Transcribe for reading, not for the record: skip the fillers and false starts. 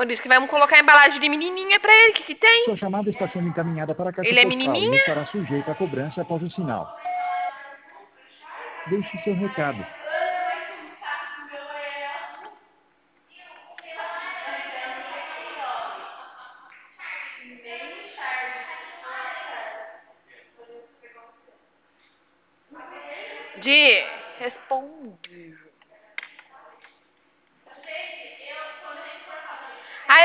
Por isso que vamos colocar a embalagem de menininha pra ele, que tem. Sua chamada está sendo encaminhada para a caixa Ele é postal e menininha? estará sujeita a cobrança após o sinal. Deixe seu recado. Di, responde.